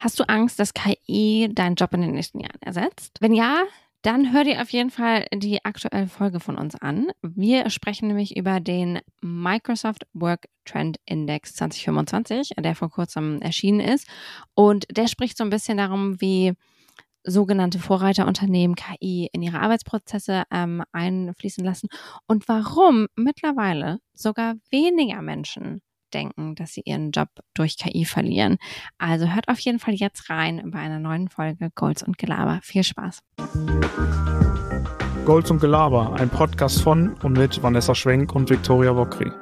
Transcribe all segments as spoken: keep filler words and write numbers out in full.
Hast du Angst, dass K I deinen Job in den nächsten Jahren ersetzt? Wenn ja, dann hör dir auf jeden Fall die aktuelle Folge von uns an. Wir sprechen nämlich über den Microsoft Work Trend Index zwanzig fünfundzwanzig, der vor kurzem erschienen ist. Und der spricht so ein bisschen darum, wie sogenannte Vorreiterunternehmen K I in ihre Arbeitsprozesse ähm, einfließen lassen und warum mittlerweile sogar weniger Menschen denken, dass sie ihren Job durch K I verlieren. Also hört auf jeden Fall jetzt rein bei einer neuen Folge Golds und Gelaber. Viel Spaß. Golds und Gelaber, ein Podcast von und mit Vanessa Schwenk und Viktoria Wokri.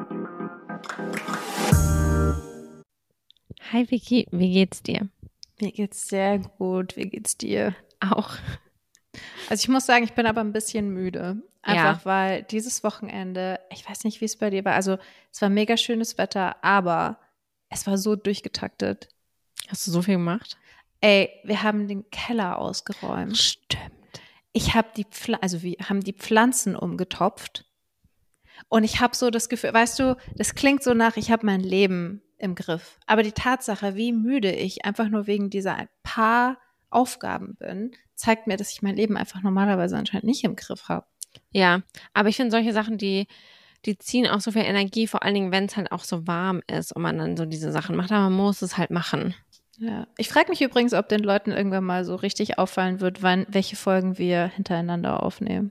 Hi Vicky, wie geht's dir? Mir geht's sehr gut. Wie geht's dir? Auch. Also ich muss sagen, ich bin aber ein bisschen müde. Einfach Ja. weil dieses Wochenende, ich weiß nicht, wie es bei dir war, also es war mega schönes Wetter, aber es war so durchgetaktet. Hast du so viel gemacht? Ey, wir haben den Keller ausgeräumt. Stimmt. Ich habe die, Pfl- also wir haben die Pflanzen umgetopft und ich habe so das Gefühl, weißt du, das klingt so nach, ich habe mein Leben im Griff. Aber die Tatsache, wie müde ich einfach nur wegen dieser ein paar Aufgaben bin, zeigt mir, dass ich mein Leben einfach normalerweise anscheinend nicht im Griff habe. Ja, aber ich finde solche Sachen, die, die ziehen auch so viel Energie, vor allen Dingen, wenn es halt auch so warm ist und man dann so diese Sachen macht, aber man muss es halt machen. Ja. Ich frage mich übrigens, ob den Leuten irgendwann mal so richtig auffallen wird, wann, welche Folgen wir hintereinander aufnehmen.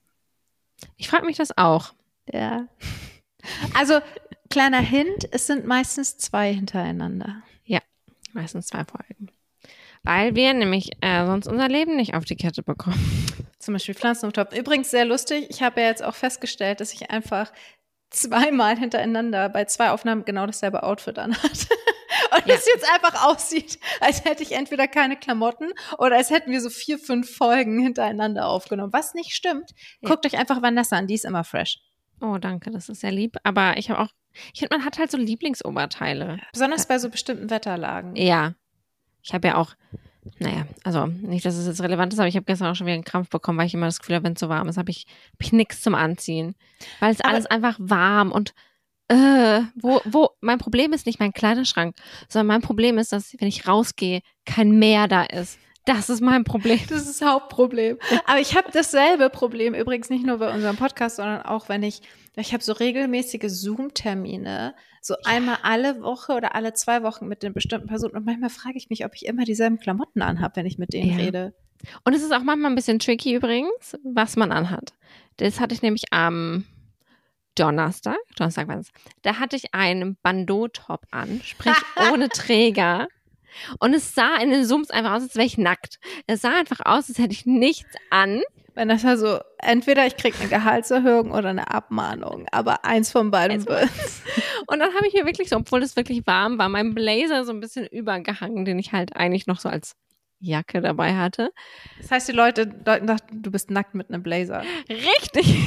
Ich frage mich das auch. Ja. Also, kleiner Hint, es sind meistens zwei hintereinander. Ja, meistens zwei Folgen. Weil wir nämlich äh, sonst unser Leben nicht auf die Kette bekommen. Zum Beispiel Pflanzen umtopfen. Übrigens sehr lustig, ich habe ja jetzt auch festgestellt, dass ich einfach zweimal hintereinander bei zwei Aufnahmen genau dasselbe Outfit anhatte. Und Ja. es jetzt einfach aussieht, als hätte ich entweder keine Klamotten oder als hätten wir so vier, fünf Folgen hintereinander aufgenommen. Was nicht stimmt. Ja. Guckt euch einfach Vanessa an, die ist immer fresh. Oh, danke, das ist sehr lieb. Aber ich habe auch, ich finde, man hat halt so Lieblingsoberteile. Besonders bei so bestimmten Wetterlagen. Ja. Ich habe ja auch, naja, also nicht, dass es jetzt relevant ist, aber ich habe gestern auch schon wieder einen Krampf bekommen, weil ich immer das Gefühl habe, wenn es so warm ist, habe ich, hab ich nichts zum Anziehen. Weil es Aber- alles einfach warm und äh, wo, wo, mein Problem ist nicht mein Kleiderschrank, sondern mein Problem ist, dass, wenn ich rausgehe, kein Meer da ist. Das ist mein Problem. Das ist das Hauptproblem. Aber ich habe dasselbe Problem, übrigens nicht nur bei unserem Podcast, sondern auch, wenn ich, ich habe so regelmäßige Zoom-Termine, so einmal alle Woche oder alle zwei Wochen mit den bestimmten Personen. Und manchmal frage ich mich, ob ich immer dieselben Klamotten anhabe, wenn ich mit denen Ja. rede. Und es ist auch manchmal ein bisschen tricky übrigens, was man anhat. Das hatte ich nämlich am Donnerstag, Donnerstag war es, da hatte ich einen Bandeau-Top an, sprich ohne Träger. Und es sah in den Zooms einfach aus, als wäre ich nackt. Es sah einfach aus, als hätte ich nichts an. Wenn das ja so, entweder ich kriege eine Gehaltserhöhung oder eine Abmahnung, aber eins von beidem Eins wird. Und dann habe ich mir wirklich so, obwohl es wirklich warm war, meinen Blazer so ein bisschen übergehangen, den ich halt eigentlich noch so als Jacke dabei hatte. Das heißt, die Leute Leute dachten, du bist nackt mit einem Blazer. Richtig.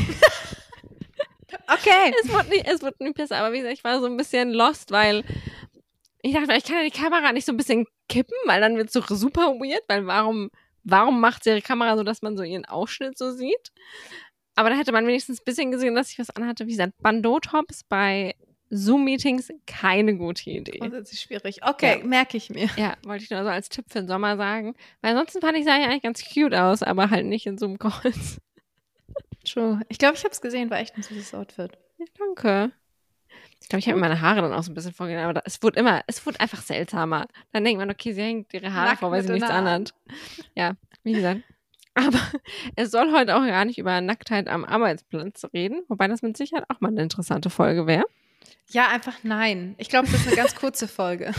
Okay. Es wurde nicht, es wurde nicht besser, aber wie gesagt, ich war so ein bisschen lost, weil ich dachte, ich kann ja die Kamera nicht so ein bisschen kippen, weil dann wird es so super weird, weil warum, warum macht sie ihre Kamera so, dass man so ihren Ausschnitt so sieht? Aber da hätte man wenigstens ein bisschen gesehen, dass ich was anhatte. Wie gesagt, Bandeau-Tops bei Zoom-Meetings keine gute Idee. Grundsätzlich schwierig. Okay, Ja. merke ich mir. Ja, wollte ich nur so als Tipp für den Sommer sagen. Weil ansonsten fand ich, sah ja eigentlich ganz cute aus, aber halt nicht in Zoom-Calls. True. Ich glaube, ich habe es gesehen, war echt ein süßes Outfit. Ja, danke. Ich glaube, ich habe mir meine Haare dann auch so ein bisschen vorgenommen, aber da, es wurde immer, es wurde einfach seltsamer. Dann denkt man, okay, sie hängt ihre Haare Nackt vor, weil mit sie nichts in der anhat. Ja, wie gesagt. Aber es soll heute auch gar nicht über Nacktheit am Arbeitsplatz reden, wobei das mit Sicherheit auch mal eine interessante Folge wäre. Ja, einfach nein. Ich glaube, das ist eine ganz kurze Folge.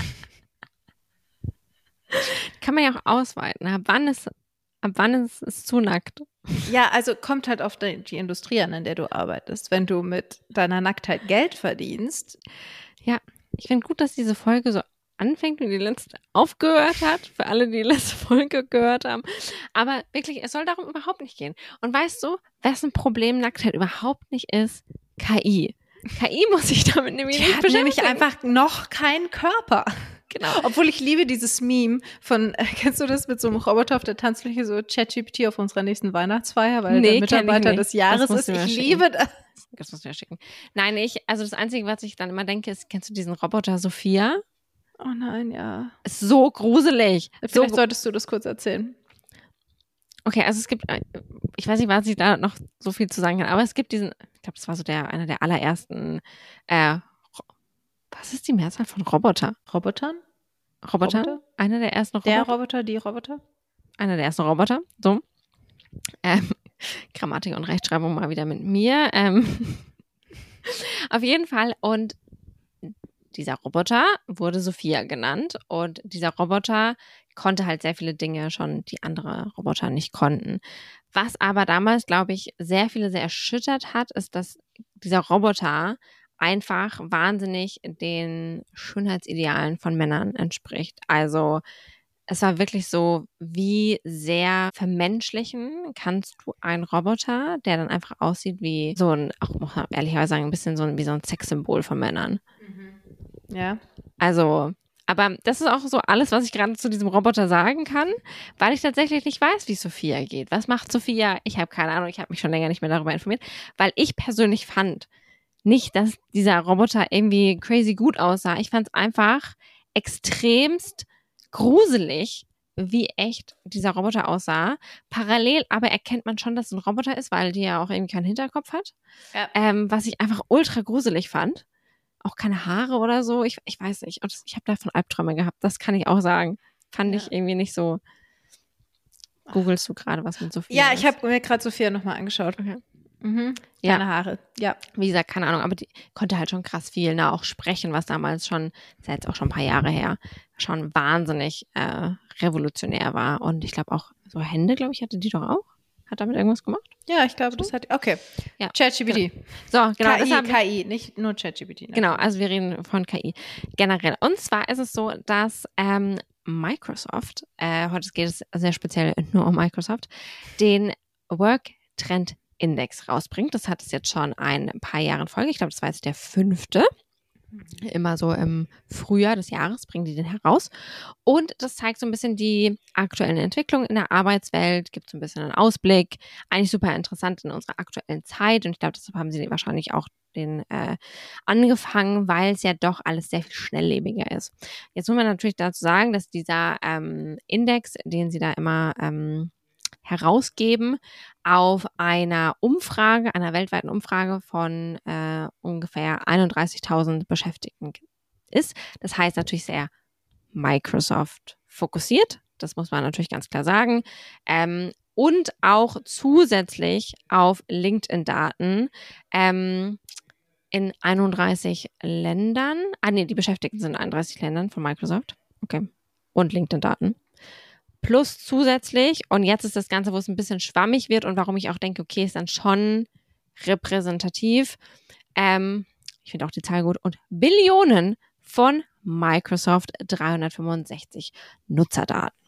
Kann man ja auch ausweiten. Ab wann ist, ab wann ist es zu nackt? Ja, also kommt halt auf die, die Industrie an, in der du arbeitest. Wenn du mit deiner Nacktheit Geld verdienst. Ja, ich finde gut, dass diese Folge so anfängt und die letzte aufgehört hat, für alle, die die letzte Folge gehört haben. Aber wirklich, es soll darum überhaupt nicht gehen. Und weißt du, wessen Problem Nacktheit überhaupt nicht ist? K I. K I muss sich damit nämlich Die nicht hat beschäftigen. nämlich einfach noch keinen Körper. Genau. Obwohl ich liebe dieses Meme von, äh, kennst du das mit so einem Roboter auf der Tanzfläche, so ChatGPT auf unserer nächsten Weihnachtsfeier, weil Nee, der kenn ich Mitarbeiter nicht. des Jahres Das musst ist. du mir Ich schicken. liebe das. Das musst du ja schicken. Nein, ich, also das Einzige, was ich dann immer denke, ist, kennst du diesen Roboter Sophia? Oh nein, ja. Ist so gruselig. Vielleicht So, solltest du das kurz erzählen. okay, also es gibt, ich weiß nicht, was ich da noch so viel zu sagen kann, aber es gibt diesen, ich glaube, das war so der, einer der allerersten, äh, was ist die Mehrzahl von Roboter? Robotern? Roboter? Roboter? Einer der ersten Roboter? Der Roboter, die Roboter? Einer der ersten Roboter, so. Ähm, Grammatik und Rechtschreibung mal wieder mit mir. Ähm, auf jeden Fall. Und dieser Roboter wurde Sophia genannt. Und dieser Roboter konnte halt sehr viele Dinge schon, die andere Roboter nicht konnten. Was aber damals, glaube ich, sehr viele sehr erschüttert hat, ist, dass dieser Roboter einfach wahnsinnig den Schönheitsidealen von Männern entspricht. Also es war wirklich so, wie sehr vermenschlichen kannst du einen Roboter, der dann einfach aussieht wie so ein, auch muss man ehrlicherweise sagen, ein bisschen so ein, wie so ein Sexsymbol von Männern. Ja. Also, aber das ist auch so alles, was ich gerade zu diesem Roboter sagen kann, weil ich tatsächlich nicht weiß, wie Sophia geht. Was macht Sophia? Ich habe keine Ahnung, ich habe mich schon länger nicht mehr darüber informiert, weil ich persönlich fand nicht, dass dieser Roboter irgendwie crazy gut aussah. Ich fand es einfach extremst gruselig, wie echt dieser Roboter aussah. Parallel aber erkennt man schon, dass es ein Roboter ist, weil die ja auch irgendwie keinen Hinterkopf hat. Ja. Ähm, was ich einfach ultra gruselig fand. Auch keine Haare oder so. Ich, ich weiß nicht. Und ich habe davon Albträume gehabt. Das kann ich auch sagen. Fand Ja. ich irgendwie nicht so. Googlest du gerade was mit Sophia? Ja, ich ist? habe mir gerade Sophia nochmal angeschaut. Okay. Mhm. Ja. Keine Haare. Ja. Wie gesagt, keine Ahnung, aber die konnte halt schon krass viel, ne, auch sprechen, was damals schon, ist ja jetzt auch schon ein paar Jahre her, schon wahnsinnig äh, revolutionär war. Und ich glaube auch, so Hände, glaube ich, hatte die doch auch. Hat damit irgendwas gemacht? Ja, ich glaube, das hat. Okay. Ja. ChatGPT. So, genau. K I, deshalb, K I, nicht nur ChatGPT. Ne? genau, also wir reden von K I generell. Und zwar ist es so, dass ähm, Microsoft, äh, heute geht es sehr speziell nur um Microsoft, den Work Trend Index rausbringt. Das hat es jetzt schon ein paar Jahre in Folge. Ich glaube, das war jetzt der fünfte. Immer so im Frühjahr des Jahres bringen die den heraus. Und das zeigt so ein bisschen die aktuellen Entwicklungen in der Arbeitswelt, gibt so ein bisschen einen Ausblick. Eigentlich super interessant in unserer aktuellen Zeit. Und ich glaube, deshalb haben sie wahrscheinlich auch den äh, angefangen, weil es ja doch alles sehr viel schnelllebiger ist. Jetzt muss man natürlich dazu sagen, dass dieser ähm, Index, den sie da immer ähm, herausgeben, auf einer Umfrage, einer weltweiten Umfrage von äh, ungefähr einunddreißigtausend Beschäftigten ist. Das heißt natürlich sehr Microsoft fokussiert. Das muss man natürlich ganz klar sagen. Ähm, und auch zusätzlich auf LinkedIn-Daten ähm, in einunddreißig Ländern. Ah nee, die Beschäftigten sind in einunddreißig Ländern von Microsoft. Okay. Und LinkedIn-Daten. Plus zusätzlich, und jetzt ist das Ganze, wo es ein bisschen schwammig wird und warum ich auch denke, okay, ist dann schon repräsentativ. Ähm, ich finde auch die Zahl gut. Und Billionen von Microsoft dreihundertfünfundsechzig Nutzerdaten.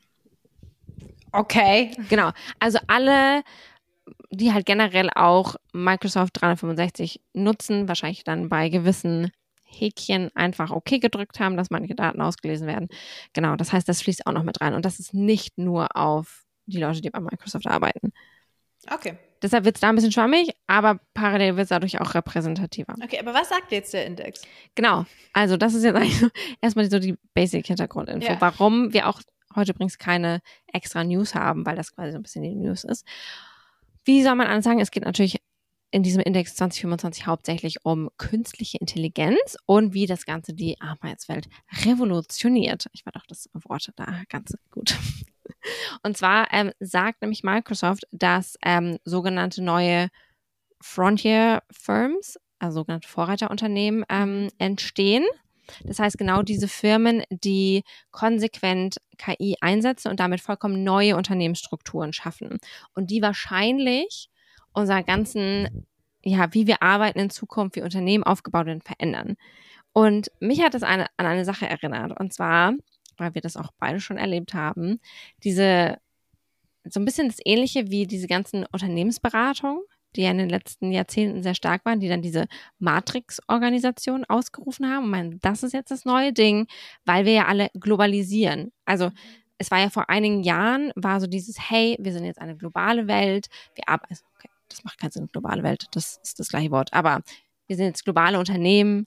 Okay. Genau. Also alle, die halt generell auch Microsoft dreihundertfünfundsechzig nutzen, wahrscheinlich dann bei gewissen Häkchen einfach okay gedrückt haben, dass manche Daten ausgelesen werden. Genau, das heißt, das fließt auch noch mit rein. Und das ist nicht nur auf die Leute, die bei Microsoft arbeiten. Okay. Deshalb wird es da ein bisschen schwammig, aber parallel wird es dadurch auch repräsentativer. Okay, aber was sagt jetzt der Index? Genau, also das ist jetzt eigentlich so, erstmal so die Basic-Hintergrundinfo, Ja. warum wir auch heute übrigens keine extra News haben, weil das quasi so ein bisschen die News ist. Wie soll man anders sagen, es geht natürlich in diesem Index zwanzig fünfundzwanzig hauptsächlich um künstliche Intelligenz und wie das Ganze die Arbeitswelt revolutioniert. Ich war doch das Wort da ganz gut. Und zwar ähm, sagt nämlich Microsoft, dass ähm, sogenannte neue Frontier Firms, also sogenannte Vorreiterunternehmen, ähm, entstehen. Das heißt, genau diese Firmen, die konsequent K I einsetzen und damit vollkommen neue Unternehmensstrukturen schaffen. Und die wahrscheinlich unser ganzen, ja, wie wir arbeiten in Zukunft, wie Unternehmen aufgebaut werden, verändern. Und mich hat das eine, an eine Sache erinnert. Und zwar, weil wir das auch beide schon erlebt haben, diese, so ein bisschen das Ähnliche wie diese ganzen Unternehmensberatungen, die ja in den letzten Jahrzehnten sehr stark waren, die dann diese Matrix-Organisation ausgerufen haben. Und meinen, das ist jetzt das neue Ding, weil wir ja alle globalisieren. Also es war ja vor einigen Jahren, war so dieses, hey, wir sind jetzt eine globale Welt, wir arbeiten, okay, das macht keinen Sinn, globale Welt, das ist das gleiche Wort, aber wir sind jetzt globale Unternehmen,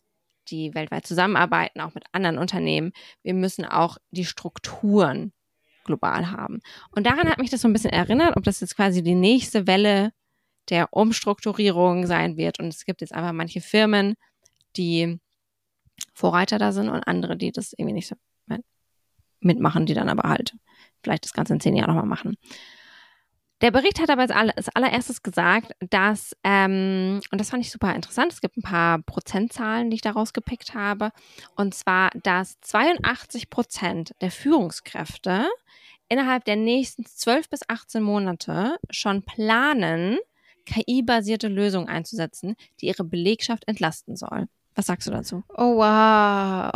die weltweit zusammenarbeiten, auch mit anderen Unternehmen. Wir müssen auch die Strukturen global haben. Und daran hat mich das so ein bisschen erinnert, ob das jetzt quasi die nächste Welle der Umstrukturierung sein wird. Und es gibt jetzt einfach manche Firmen, die Vorreiter da sind und andere, die das irgendwie nicht so mitmachen, die dann aber halt vielleicht das Ganze in zehn Jahren nochmal machen. Der Bericht hat aber als, aller, als allererstes gesagt, dass, ähm, und das fand ich super interessant, es gibt ein paar Prozentzahlen, die ich da rausgepickt habe, und zwar, dass zweiundachtzig Prozent der Führungskräfte innerhalb der nächsten zwölf bis achtzehn Monate schon planen, K I-basierte Lösungen einzusetzen, die ihre Belegschaft entlasten soll. Was sagst du dazu? Oh, wow.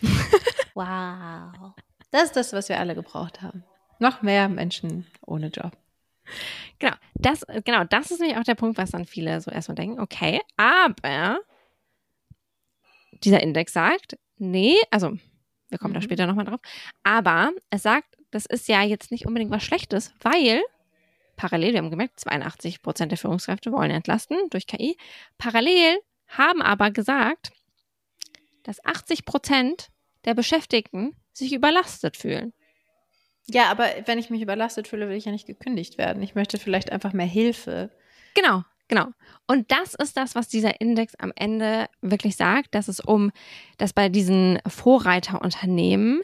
Wow. Das ist das, was wir alle gebraucht haben. Noch mehr Menschen ohne Job. Genau, das, genau, das ist nämlich auch der Punkt, was dann viele so erstmal denken, okay, aber dieser Index sagt, nee, also wir kommen mhm. da später nochmal drauf, aber es sagt, das ist ja jetzt nicht unbedingt was Schlechtes, weil parallel, wir haben gemerkt, zweiundachtzig Prozent der Führungskräfte wollen entlasten durch K I, parallel haben aber gesagt, dass achtzig Prozent der Beschäftigten sich überlastet fühlen. Ja, aber wenn ich mich überlastet fühle, will ich ja nicht gekündigt werden. Ich möchte vielleicht einfach mehr Hilfe. Genau, genau. Und das ist das, was dieser Index am Ende wirklich sagt, dass es um, dass bei diesen Vorreiterunternehmen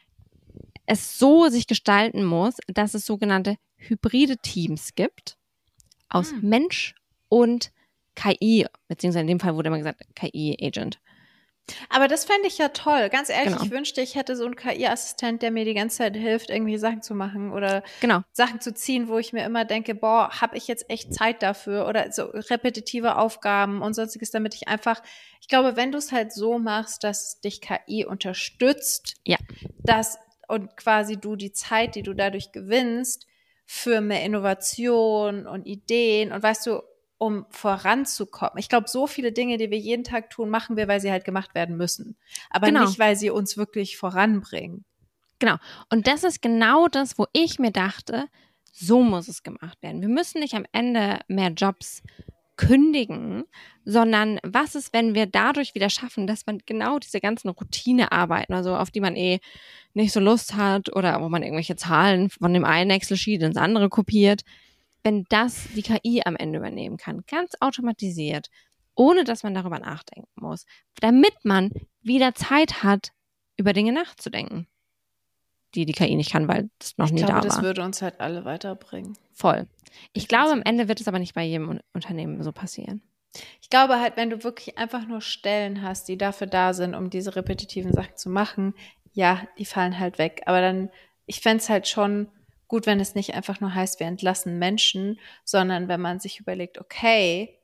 es so sich gestalten muss, dass es sogenannte hybride Teams gibt aus hm. Mensch und K I, beziehungsweise in dem Fall wurde immer gesagt K I-Agent. Aber das fände ich ja toll. Ganz ehrlich, genau. ich wünschte, ich hätte so einen K I-Assistent, der mir die ganze Zeit hilft, irgendwie Sachen zu machen oder genau. Sachen zu ziehen, wo ich mir immer denke, boah, habe ich jetzt echt Zeit dafür oder so repetitive Aufgaben und sonstiges, damit ich einfach, ich glaube, wenn du es halt so machst, dass dich K I unterstützt, ja. dass und quasi du die Zeit, die du dadurch gewinnst, für mehr Innovation und Ideen und weißt du, um voranzukommen. Ich glaube, so viele Dinge, die wir jeden Tag tun, machen wir, weil sie halt gemacht werden müssen. Aber genau. nicht, weil sie uns wirklich voranbringen. Genau. Und das ist genau das, wo ich mir dachte, so muss es gemacht werden. Wir müssen nicht am Ende mehr Jobs kündigen, sondern was ist, wenn wir dadurch wieder schaffen, dass man genau diese ganzen Routinearbeiten, also auf die man eh nicht so Lust hat oder wo man irgendwelche Zahlen von dem einen Excel-Sheet ins andere kopiert, wenn das die K I am Ende übernehmen kann, ganz automatisiert, ohne dass man darüber nachdenken muss, damit man wieder Zeit hat, über Dinge nachzudenken, die die K I nicht kann, weil das noch ich nie glaube, da war. Das würde uns halt alle weiterbringen. Voll. Ich, ich glaube, am Ende wird es aber nicht bei jedem Unternehmen so passieren. Ich glaube halt, wenn du wirklich einfach nur Stellen hast, die dafür da sind, um diese repetitiven Sachen zu machen, ja, die fallen halt weg. Aber dann, ich fände es halt schon gut, wenn es nicht einfach nur heißt, wir entlassen Menschen, sondern wenn man sich überlegt, okay,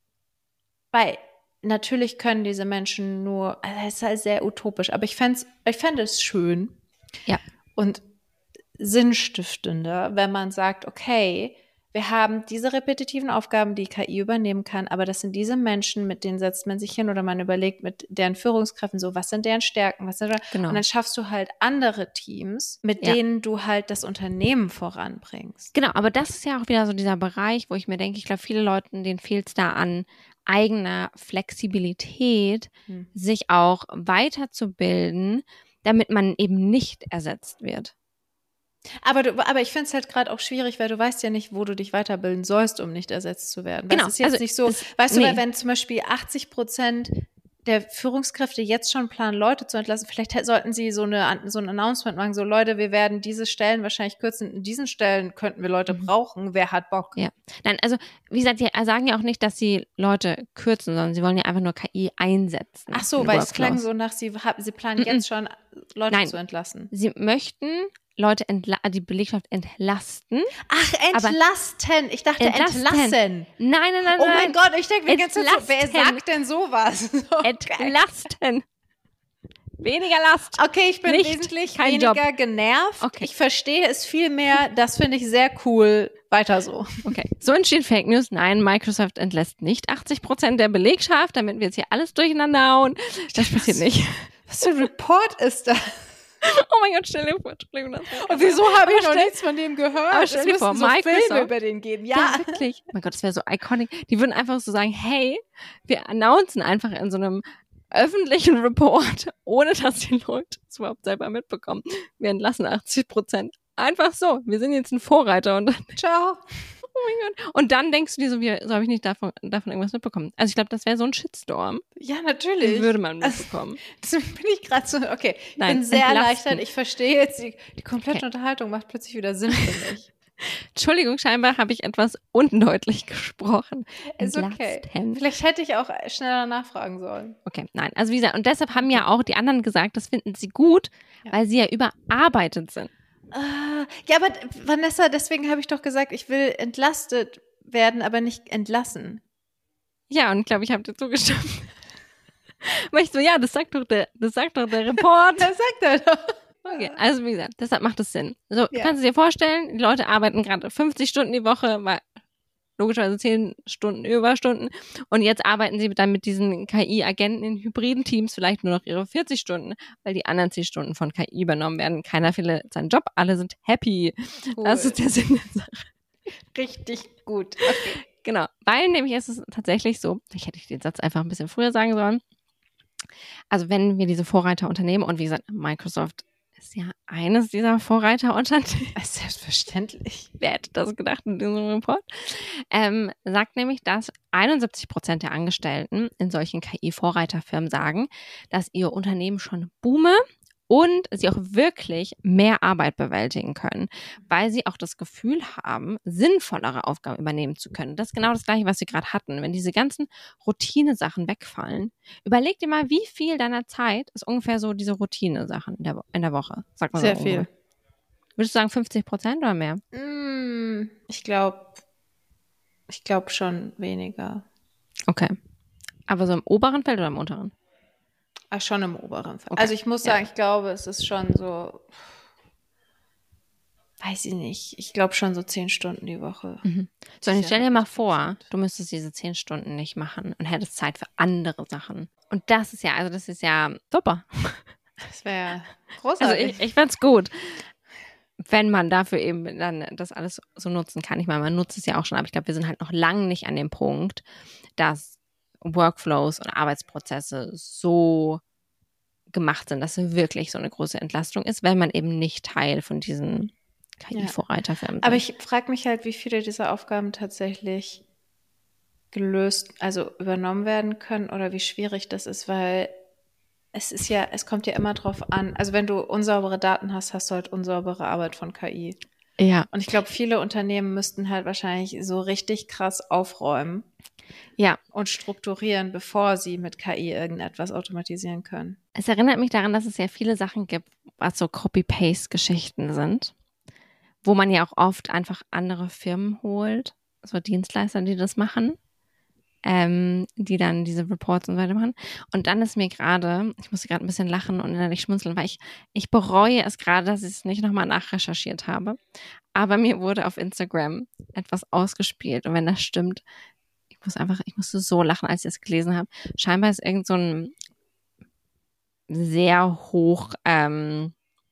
weil natürlich können diese Menschen nur, also es ist halt sehr utopisch, aber ich fände ich fände es schön ja. und sinnstiftender, wenn man sagt, okay, wir haben diese repetitiven Aufgaben, die K I übernehmen kann, aber das sind diese Menschen, mit denen setzt man sich hin oder man überlegt mit deren Führungskräften so, was sind deren Stärken, was sind genau. und dann schaffst du halt andere Teams, mit ja. denen du halt das Unternehmen voranbringst. Genau, aber das ist ja auch wieder so dieser Bereich, wo ich mir denke, ich glaube, viele Leuten, denen fehlt es da an eigener Flexibilität, hm. sich auch weiterzubilden, damit man eben nicht ersetzt wird. Aber, du, aber ich finde es halt gerade auch schwierig, weil du weißt ja nicht, wo du dich weiterbilden sollst, um nicht ersetzt zu werden. Genau. Das ist jetzt also, nicht so, das, weißt nee. du, weil wenn zum Beispiel achtzig Prozent der Führungskräfte jetzt schon planen, Leute zu entlassen, vielleicht sollten sie so eine so ein Announcement machen, so Leute, wir werden diese Stellen wahrscheinlich kürzen, in diesen Stellen könnten wir Leute mhm. brauchen, wer hat Bock? Ja, nein, also wie gesagt, sie sagen ja auch nicht, dass sie Leute kürzen, sondern sie wollen ja einfach nur K I einsetzen. Ach so, weil es klang so nach, sie, sie planen mhm. jetzt schon Leute nein. zu entlassen. Sie möchten Leute entla- die Belegschaft entlasten. Ach, entlasten. Ich dachte entlasten. entlassen. Nein, nein, nein. Oh nein. mein Gott, ich denke mir ganz so, wer sagt denn sowas? Entlasten. Weniger Last. Okay, ich bin Nicht, wesentlich weniger Job. genervt. Okay. Ich verstehe es viel mehr. Das finde ich sehr cool. Weiter so. Okay. So entstehen Fake News. Nein, Microsoft entlässt nicht achtzig Prozent der Belegschaft, damit wir jetzt hier alles durcheinander hauen. Das passiert nicht. Was für ein Report ist das? Oh mein Gott, stell dir vor, Entschuldigung. Das und wieso habe ich noch nichts von dem gehört? Aber stell dir vor, so Microsoft, Filme über den geben. Ja, ja wirklich. Oh mein Gott, das wäre so iconic. Die würden einfach so sagen, hey, wir announcen einfach in so einem öffentlichen Report, ohne dass die Leute es überhaupt selber mitbekommen. Wir entlassen achtzig Prozent. Einfach so. Wir sind jetzt ein Vorreiter und dann, Ciao. oh mein Gott. Und dann denkst du dir so, wie, so habe ich nicht davon, davon irgendwas mitbekommen. Also ich glaube, das wäre so ein Shitstorm. Ja, natürlich. Den würde man mitbekommen. Also, das bin ich gerade so, okay, ich Nein, bin sehr entlasten. erleichtert. Ich verstehe jetzt, die, die komplette Okay. Unterhaltung macht plötzlich wieder Sinn für mich. Entschuldigung, scheinbar habe ich etwas undeutlich gesprochen. Ist okay. Entlasten. Vielleicht hätte ich auch schneller nachfragen sollen. Okay, nein. Also wie gesagt, und deshalb haben ja auch die anderen gesagt, das finden sie gut, Ja. weil sie ja überarbeitet sind. Ah, ja, aber Vanessa, deswegen habe ich doch gesagt, ich will entlastet werden, aber nicht entlassen. Ja, und ich glaube, ich habe dir zugestimmt. Aber ich so, ja, das sagt doch der, das sagt doch der Report. Das sagt er doch. Okay, also wie gesagt, deshalb macht es Sinn. So, Ja. kannst du dir vorstellen, die Leute arbeiten gerade fünfzig Stunden die Woche, weil logischerweise zehn Stunden Überstunden. Und jetzt arbeiten sie dann mit diesen K I-Agenten in hybriden Teams vielleicht nur noch ihre vierzig Stunden, weil die anderen zehn Stunden von K I übernommen werden. Keiner verliert seinen Job, alle sind happy. Cool. Das ist der Sinn der Sache. Richtig gut. Okay. Genau, weil nämlich ist es tatsächlich so, vielleicht hätte ich den Satz einfach ein bisschen früher sagen sollen. Also wenn wir diese Vorreiterunternehmen, und wie gesagt, Microsoft ist ja eines dieser Vorreiterunternehmen, Selbstverständlich. wer hätte das gedacht in diesem Report, ähm, sagt nämlich, dass einundsiebzig Prozent der Angestellten in solchen K I-Vorreiterfirmen sagen, dass ihr Unternehmen schon boome und sie auch wirklich mehr Arbeit bewältigen können, weil sie auch das Gefühl haben, sinnvollere Aufgaben übernehmen zu können. Das ist genau das Gleiche, was wir gerade hatten. Wenn diese ganzen Routine-Sachen wegfallen, überleg dir mal, wie viel deiner Zeit ist ungefähr so diese Routine-Sachen in der, in der Woche. Sag mal Sehr so viel. ungefähr. Würdest du sagen fünfzig Prozent oder mehr? Mm, ich glaube, ich glaube schon weniger. Okay. Aber so im oberen Feld oder im unteren? Ah, schon im oberen Fall. Okay. Also ich muss Ja. sagen, ich glaube, es ist schon so, weiß ich nicht, ich glaube schon so zehn Stunden die Woche. Mhm. So, und Ja, jetzt stell dir mal vor, interessant. du müsstest diese zehn Stunden nicht machen und hättest Zeit für andere Sachen. Und das ist ja, also das ist ja super. Das wäre Also großartig. ich, ich fand's gut, wenn man dafür eben dann das alles so nutzen kann. Ich meine, man nutzt es ja auch schon, aber ich glaube, wir sind halt noch lange nicht an dem Punkt, dass Workflows und Arbeitsprozesse so gemacht sind, dass es wirklich so eine große Entlastung ist, wenn man eben nicht Teil von diesen K I-Vorreiterfirmen ist. Aber ich frage mich halt, wie viele dieser Aufgaben tatsächlich gelöst, also übernommen werden können oder wie schwierig das ist, weil es ist ja, es kommt ja immer drauf an. Also wenn du unsaubere Daten hast, hast du halt unsaubere Arbeit von K I. Ja, Und ich glaube, viele Unternehmen müssten halt wahrscheinlich so richtig krass aufräumen ja. und strukturieren, bevor sie mit K I irgendetwas automatisieren können. Es erinnert mich daran, dass es ja viele Sachen gibt, was so Copy-Paste-Geschichten sind, wo man ja auch oft einfach andere Firmen holt, so Dienstleister, die das machen, ähm, die dann diese Reports und so weiter machen. Und dann ist mir gerade, ich musste gerade ein bisschen lachen und innerlich schmunzeln, weil ich, ich bereue es gerade, dass ich es nicht nochmal nachrecherchiert habe. Aber mir wurde auf Instagram etwas ausgespielt. Und wenn das stimmt, ich muss einfach, ich musste so lachen, als ich es gelesen habe. Scheinbar ist irgend so ein sehr hoch, ähm,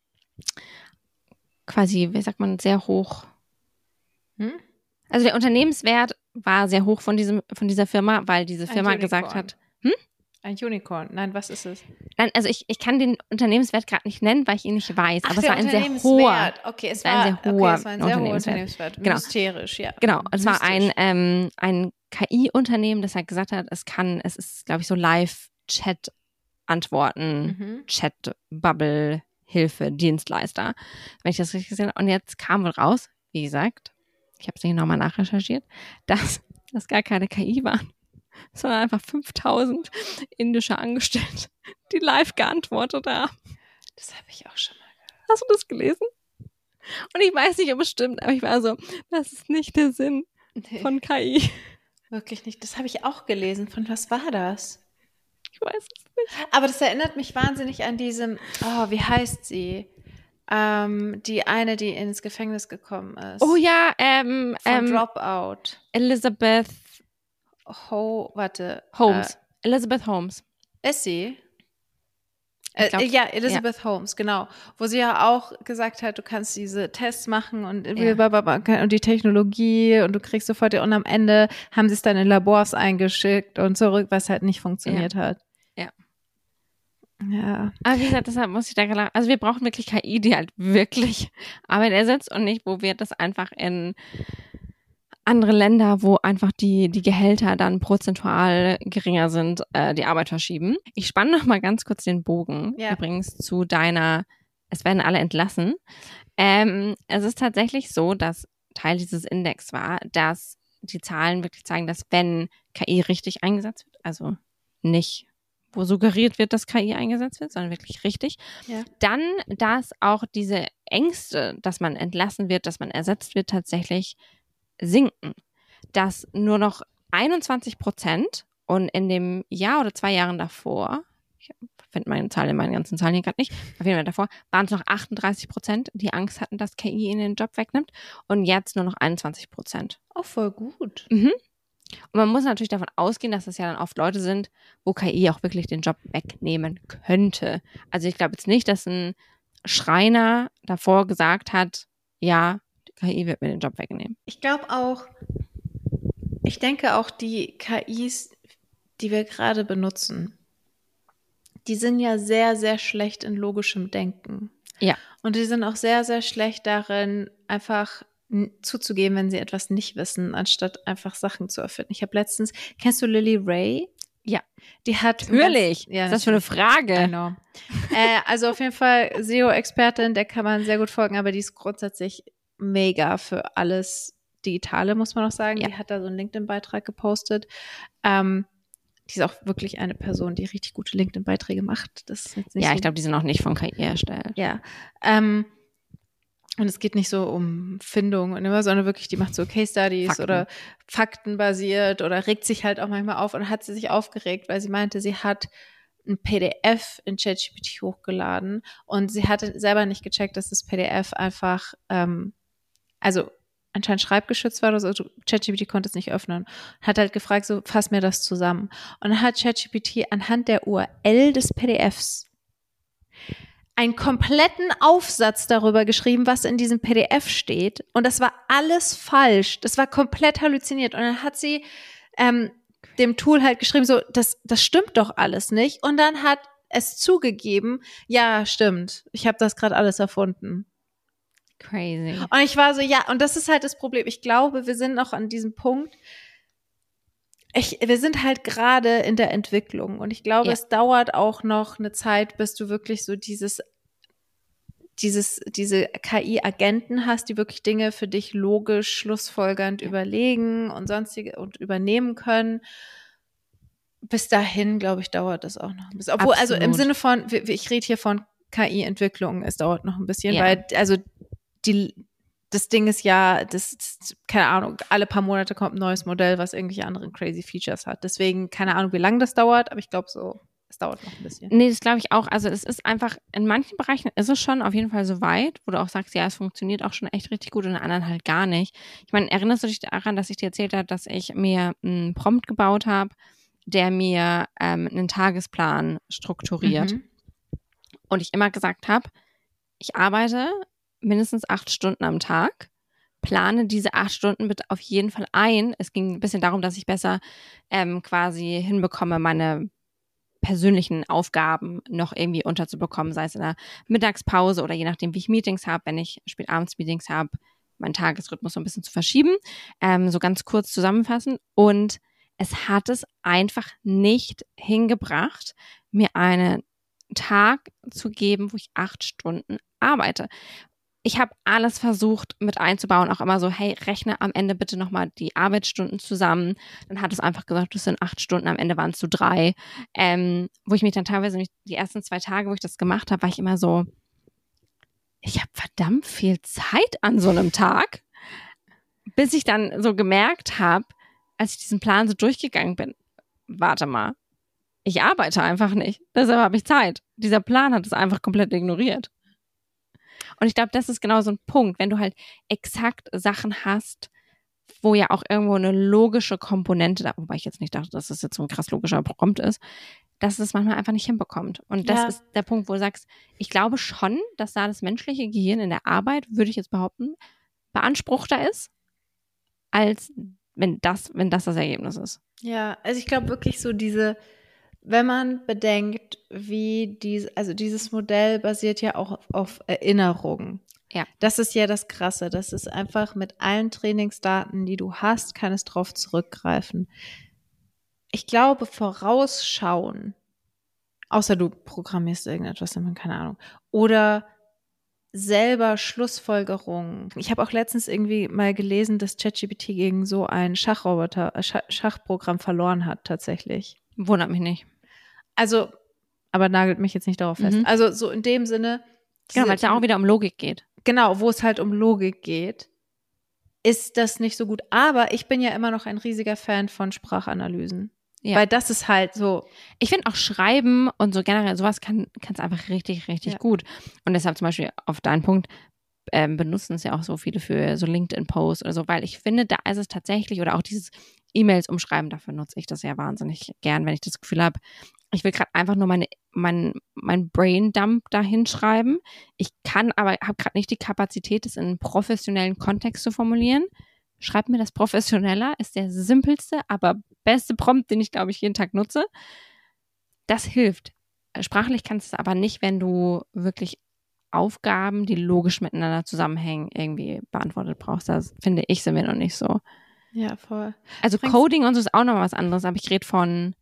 quasi, wie sagt man, sehr hoch. Hm? Also der Unternehmenswert war sehr hoch von diesem, von dieser Firma, weil diese Ein Firma Unicorn. gesagt hat, Ein Unicorn. Nein, was ist es? nein, also ich, ich kann den Unternehmenswert gerade nicht nennen, weil ich ihn nicht weiß, aber es der war ein sehr hoher, Unternehmenswert. Okay, es es war war, ein sehr hoher okay, es war ein sehr hoher Unternehmenswert. Unternehmenswert. Genau. Mysterisch, ja. genau, es war ein, Mystisch. ähm, ein K I-Unternehmen, das halt gesagt hat, es kann, es ist, glaube ich, so Live-Chat-Antworten, Mhm. Chat-Bubble, Hilfe, Dienstleister, wenn ich das richtig gesehen habe. Und jetzt kam wohl raus, wie gesagt, ich habe es nicht nochmal nachrecherchiert, dass das gar keine K I waren, sondern einfach fünftausend indische Angestellte, die live geantwortet haben. Das habe ich auch schon mal gehört. Hast du das gelesen? Und ich weiß nicht, ob es stimmt, aber ich war so, das ist nicht der Sinn Nee, von K I. wirklich nicht. Das habe ich auch gelesen. Von was war das? Ich weiß es nicht. Aber das erinnert mich wahnsinnig an diesem, oh, wie heißt sie? Ähm, die eine, die ins Gefängnis gekommen ist. Oh ja, ähm, Von ähm Dropout. Elizabeth Ho, warte. Holmes. Elizabeth Holmes. Äh, ist sie? Ich Äh, glaub, ja, Elizabeth Holmes, genau. Wo sie ja auch gesagt hat, du kannst diese Tests machen und, Ja. und die Technologie und du kriegst sofort, und am Ende haben sie es dann in Labors eingeschickt und zurück, was halt nicht funktioniert hat. Ja. Aber wie gesagt, deshalb muss ich da gerade, also wir brauchen wirklich K I, die halt wirklich Arbeit ersetzt und nicht, wo wir das einfach in andere Länder, wo einfach die, die Gehälter dann prozentual geringer sind, äh, die Arbeit verschieben. Ich spanne noch mal ganz kurz den Bogen, Ja. übrigens zu deiner, es werden alle entlassen. Ähm, es ist tatsächlich so, dass Teil dieses Index war, dass die Zahlen wirklich zeigen, dass wenn K I richtig eingesetzt wird, also nicht wo suggeriert wird, dass K I eingesetzt wird, sondern wirklich richtig, Ja. dann, dass auch diese Ängste, dass man entlassen wird, dass man ersetzt wird, tatsächlich sinken. Dass nur noch einundzwanzig Prozent und in dem Jahr oder zwei Jahren davor, ich finde meine Zahlen in meinen ganzen Zahlen hier gerade nicht, auf jeden Fall davor, waren es noch achtunddreißig Prozent, die Angst hatten, dass K I ihnen den Job wegnimmt und jetzt nur noch einundzwanzig Prozent. Auch voll gut. Mhm. Und man muss natürlich davon ausgehen, dass es ja dann oft Leute sind, wo K I auch wirklich den Job wegnehmen könnte. Also ich glaube jetzt nicht, dass ein Schreiner davor gesagt hat, ja, K I wird mir den Job wegnehmen. Ich glaube auch, ich denke auch die K Is, die wir gerade benutzen, die sind ja sehr, sehr schlecht in logischem Denken. Ja. Und die sind auch sehr, sehr schlecht darin, einfach zuzugeben, wenn sie etwas nicht wissen, anstatt einfach Sachen zu erfinden. Ich habe letztens, kennst du Lily Ray? Ja. Die hat Natürlich. Ganz, ja, Was ist das für eine Frage? Genau. äh, also auf jeden Fall S E O-Expertin, der kann man sehr gut folgen, aber die ist grundsätzlich mega für alles Digitale, muss man auch sagen. Ja. Die hat da so einen LinkedIn-Beitrag gepostet. Ähm, die ist auch wirklich eine Person, die richtig gute LinkedIn-Beiträge macht. Das ist jetzt nicht Ja, so ich glaube, die sind auch nicht von K I erstellt. Ja. Ähm, und es geht nicht so um Findung und immer, sondern wirklich, die macht so Case Studies Fakten. oder faktenbasiert oder regt sich halt auch manchmal auf. Und hat sie sich aufgeregt, weil sie meinte, sie hat ein P D F in ChatGPT hochgeladen und sie hatte selber nicht gecheckt, dass das P D F einfach, ähm, also anscheinend schreibgeschützt war oder so. ChatGPT konnte es nicht öffnen. Hat halt gefragt, so, fass mir das zusammen. Und dann hat ChatGPT anhand der U R L des P D Fs einen kompletten Aufsatz darüber geschrieben, was in diesem P D F steht. Und das war alles falsch. Das war komplett halluziniert. Und dann hat sie ähm, dem Tool halt geschrieben, so, das, das stimmt doch alles nicht. Und dann hat es zugegeben, ja, stimmt. Ich habe das gerade alles erfunden. Crazy. Und ich war so, ja, und das ist halt das Problem. Ich glaube, wir sind noch an diesem Punkt. Ich, wir sind halt gerade in der Entwicklung und ich glaube, Ja. es dauert auch noch eine Zeit, bis du wirklich so dieses, dieses, diese K I-Agenten hast, die wirklich Dinge für dich logisch, schlussfolgernd Ja. überlegen und sonstige und übernehmen können. Bis dahin, glaube ich, dauert das auch noch ein bisschen. Obwohl, also im Absolut. Sinne von, ich rede hier von K I-Entwicklung, es dauert noch ein bisschen, Ja. weil, also die das Ding ist ja, das, das, keine Ahnung, alle paar Monate kommt ein neues Modell, was irgendwelche anderen crazy Features hat. Deswegen, keine Ahnung, wie lange das dauert, aber ich glaube so, es dauert noch ein bisschen. Nee, das glaube ich auch. Also es ist einfach, in manchen Bereichen ist es schon auf jeden Fall so weit, wo du auch sagst, ja, es funktioniert auch schon echt richtig gut und in anderen halt gar nicht. Ich meine, erinnerst du dich daran, dass ich dir erzählt habe, dass ich mir einen Prompt gebaut habe, der mir ähm, einen Tagesplan strukturiert Mhm. und ich immer gesagt habe, ich arbeite mindestens acht Stunden am Tag, plane diese acht Stunden bitte auf jeden Fall ein. Es ging ein bisschen darum, dass ich besser ähm, quasi hinbekomme, meine persönlichen Aufgaben noch irgendwie unterzubekommen, sei es in der Mittagspause oder je nachdem, wie ich Meetings habe, wenn ich spätabends Meetings habe, meinen Tagesrhythmus so ein bisschen zu verschieben. Ähm, so ganz kurz zusammenfassen. Und es hat es einfach nicht hingebracht, mir einen Tag zu geben, wo ich acht Stunden arbeite. Ich habe alles versucht mit einzubauen, auch immer so, hey, rechne am Ende bitte nochmal die Arbeitsstunden zusammen. Dann hat es einfach gesagt, das sind acht Stunden, am Ende waren es so drei. Ähm, wo ich mich dann teilweise, nicht, die ersten zwei Tage, wo ich das gemacht habe, war ich immer so, ich habe verdammt viel Zeit an so einem Tag, bis ich dann so gemerkt habe, als ich diesen Plan so durchgegangen bin, warte mal, ich arbeite einfach nicht, deshalb habe ich Zeit. Dieser Plan hat es einfach komplett ignoriert. Und ich glaube, das ist genau so ein Punkt, wenn du halt exakt Sachen hast, wo ja auch irgendwo eine logische Komponente da, wobei ich jetzt nicht dachte, dass das jetzt so ein krass logischer Prompt ist, dass es manchmal einfach nicht hinbekommt. Und das Ja. ist der Punkt, wo du sagst, ich glaube schon, dass da das menschliche Gehirn in der Arbeit, würde ich jetzt behaupten, beanspruchter ist, als wenn das, wenn das das Ergebnis ist. Ja, also ich glaube wirklich so diese, wenn man bedenkt, wie diese, also dieses Modell basiert ja auch auf, auf Erinnerungen. Ja. Das ist ja das Krasse. Das ist einfach mit allen Trainingsdaten, die du hast, kann es drauf zurückgreifen. Ich glaube, vorausschauen, außer du programmierst irgendetwas, dann keine Ahnung, oder selber Schlussfolgerungen. Ich habe auch letztens irgendwie mal gelesen, dass ChatGPT gegen so ein Schachroboter, Schach, Schachprogramm verloren hat, tatsächlich. Wundert mich nicht. Also, aber nagelt mich jetzt nicht darauf fest. Mhm. Also so in dem Sinne. Genau, weil es ja auch wieder um Logik geht. Genau, wo es halt um Logik geht, ist das nicht so gut. Aber ich bin ja immer noch ein riesiger Fan von Sprachanalysen. Ja. Weil das ist halt so. Ich finde auch Schreiben und so generell sowas kann es einfach richtig, richtig ja. gut. Und deshalb zum Beispiel auf deinen Punkt ähm, benutzen es ja auch so viele für so LinkedIn-Posts oder so, weil ich finde, da ist es tatsächlich, oder auch dieses E-Mails umschreiben, dafür nutze ich das ja wahnsinnig gern, wenn ich das Gefühl habe, ich will gerade einfach nur meine, mein, mein Braindump da hinschreiben. Ich kann aber, habe gerade nicht die Kapazität, das in einen professionellen Kontext zu formulieren. Schreib mir das professioneller, ist der simpelste, aber beste Prompt, den ich, glaube ich, jeden Tag nutze. Das hilft. Sprachlich kannst du es aber nicht, wenn du wirklich Aufgaben, die logisch miteinander zusammenhängen, irgendwie beantwortet brauchst. Das finde ich, sind wir noch nicht so. Ja, voll. Also Bringst Coding und so ist auch noch was anderes, aber ich rede von,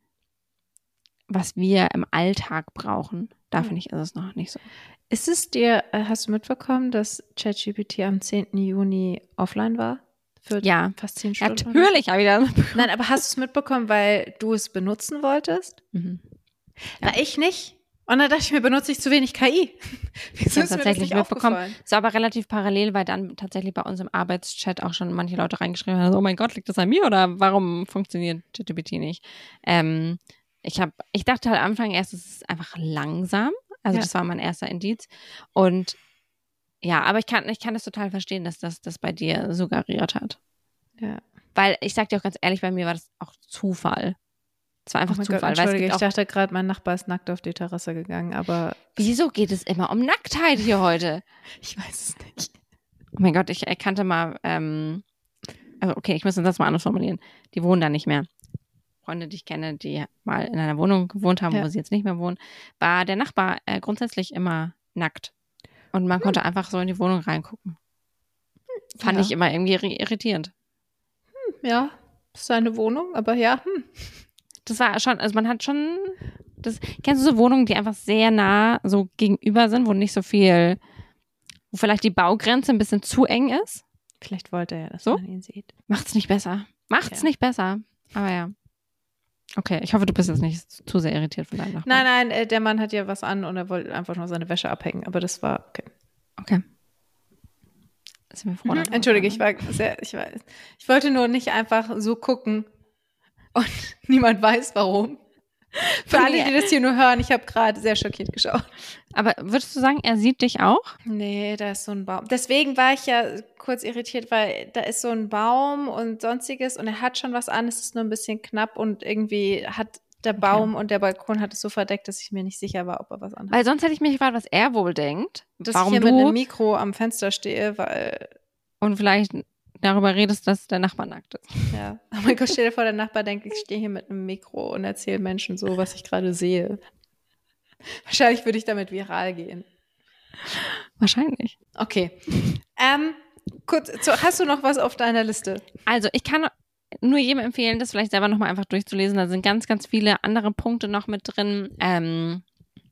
was wir im Alltag brauchen. Da finde ich, ist es noch nicht so. Ist es dir, hast du mitbekommen, dass ChatGPT am zehnten Juni offline war? Für ja, fast zehn Stunden. Natürlich habe ich das mitbekommen. Nein, aber hast du es mitbekommen, weil du es benutzen wolltest? Mhm. Ja. War ich nicht. Und dann dachte ich mir, benutze ich zu wenig K I. Wieso ist mir tatsächlich das nicht mitbekommen. So, aber relativ parallel, weil dann tatsächlich bei uns im Arbeitschat auch schon manche Leute reingeschrieben haben, oh mein Gott, liegt das an mir oder warum funktioniert ChatGPT nicht? Ähm, ich habe, ich dachte halt am Anfang erst, es ist einfach langsam. Also ja. Das war mein erster Indiz. Und ja, aber ich kann, ich kann das total verstehen, dass das, das bei dir suggeriert hat. Ja. Weil ich sag dir auch ganz ehrlich, bei mir war das auch Zufall. Es war einfach oh Zufall. Gott, Entschuldige, ich dachte gerade, mein Nachbar ist nackt auf die Terrasse gegangen, aber. Wieso geht es immer um Nacktheit hier heute? Ich weiß es nicht. Oh mein Gott, ich erkannte mal, ähm, also okay, ich muss den Satz mal anders formulieren. Die wohnen da nicht mehr. Freunde, die ich kenne, die mal in einer Wohnung gewohnt haben, ja. wo sie jetzt nicht mehr wohnen, war der Nachbar äh, grundsätzlich immer nackt. Und man hm. konnte einfach so in die Wohnung reingucken. Fand ja. ich immer irgendwie irritierend. Hm, ja, ist seine Wohnung, aber ja. Hm. Das war schon, also man hat schon, das, kennst du so Wohnungen, die einfach sehr nah so gegenüber sind, wo nicht so viel, wo vielleicht die Baugrenze ein bisschen zu eng ist? Vielleicht wollte er ja, dass so? man ihn sieht. Macht's nicht besser. Macht's ja. nicht besser. Aber ja. Okay, ich hoffe, du bist jetzt nicht zu sehr irritiert von deinem Nachbarn. Nein, nein, der Mann hat ja was an und er wollte einfach nur seine Wäsche abhängen, aber das war okay. Okay. Sind wir froh, mhm. Entschuldige, ich war sehr, ich weiß. Ich wollte nur nicht einfach so gucken und niemand weiß, warum. Für alle, die das hier nur hören, ich habe gerade sehr schockiert geschaut. Aber würdest du sagen, er sieht dich auch? Nee, da ist so ein Baum. Deswegen war ich ja kurz irritiert, weil da ist so ein Baum und sonstiges und er hat schon was an, es ist nur ein bisschen knapp und irgendwie hat der Baum okay. und der Balkon hat es so verdeckt, dass ich mir nicht sicher war, ob er was anhat. Weil sonst hätte ich mich gefragt, was er wohl denkt. Dass warum ich hier du mit einem Mikro am Fenster stehe, weil... Und vielleicht darüber redest, dass der Nachbar nackt ist. Ja. Oh mein Gott, stell dir vor, der Nachbar denkt, ich stehe hier mit einem Mikro und erzähle Menschen so, was ich gerade sehe. Wahrscheinlich würde ich damit viral gehen. Wahrscheinlich. Okay. Ähm, kurz, so, hast du noch was auf deiner Liste? Also, ich kann nur jedem empfehlen, das vielleicht selber nochmal einfach durchzulesen. Da sind ganz, ganz viele andere Punkte noch mit drin. Ähm,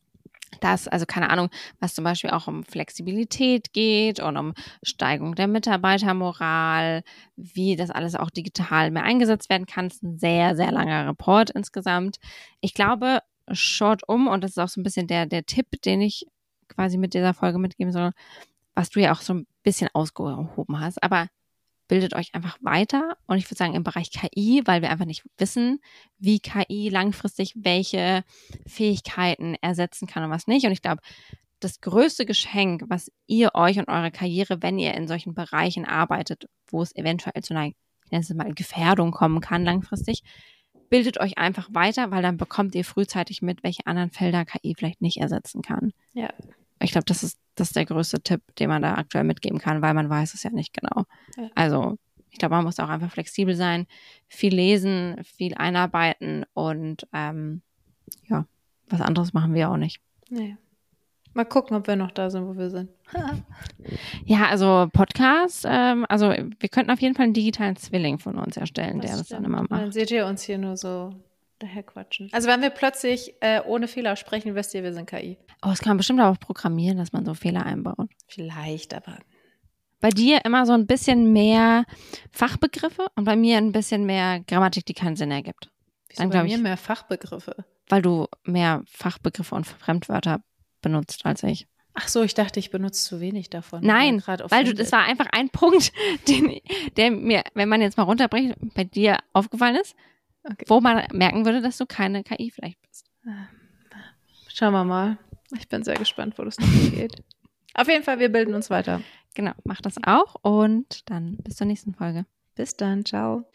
Das, also keine Ahnung, was zum Beispiel auch um Flexibilität geht und um Steigerung der Mitarbeitermoral, wie das alles auch digital mehr eingesetzt werden kann. Das ist ein sehr, sehr langer Report insgesamt. Ich glaube, short um, und das ist auch so ein bisschen der, der Tipp, den ich quasi mit dieser Folge mitgeben soll, was du ja auch so ein bisschen ausgehoben hast, aber bildet euch einfach weiter und ich würde sagen im Bereich K I, weil wir einfach nicht wissen, wie K I langfristig welche Fähigkeiten ersetzen kann und was nicht. Und ich glaube, das größte Geschenk, was ihr euch und eure Karriere, wenn ihr in solchen Bereichen arbeitet, wo es eventuell zu einer, ich nenne es mal, Gefährdung kommen kann langfristig, bildet euch einfach weiter, weil dann bekommt ihr frühzeitig mit, welche anderen Felder K I vielleicht nicht ersetzen kann. Ja. Ich glaube, das ist, das ist der größte Tipp, den man da aktuell mitgeben kann, weil man weiß es ja nicht genau. Ja. Also ich glaube, man muss auch einfach flexibel sein, viel lesen, viel einarbeiten und ähm, ja, was anderes machen wir auch nicht. Nee. Mal gucken, ob wir noch da sind, wo wir sind. Ja, also Podcast, ähm, also wir könnten auf jeden Fall einen digitalen Zwilling von uns erstellen, Das der das stimmt. dann immer Und Dann macht. seht ihr uns hier nur so daher quatschen. Also wenn wir plötzlich äh, ohne Fehler sprechen, wisst ihr, wir sind K I. Oh, das kann man bestimmt auch programmieren, dass man so Fehler einbaut. Vielleicht, aber Bei dir immer so ein bisschen mehr Fachbegriffe und bei mir ein bisschen mehr Grammatik, die keinen Sinn ergibt. wieso Dann bei glaub mir ich- mehr Fachbegriffe? Weil du mehr Fachbegriffe und Fremdwörter benutzt als ich. Ach so, ich dachte, ich benutze zu wenig davon. Nein, Ich war grad weil du, offended. das war einfach ein Punkt, den, der mir, wenn man jetzt mal runterbricht, bei dir aufgefallen ist, Okay. wo man merken würde, dass du keine K I vielleicht bist. Schauen wir mal. Ich bin sehr gespannt, wo das noch hingeht. Auf jeden Fall, wir bilden uns weiter. Genau, mach das auch und dann bis zur nächsten Folge. Bis dann, ciao.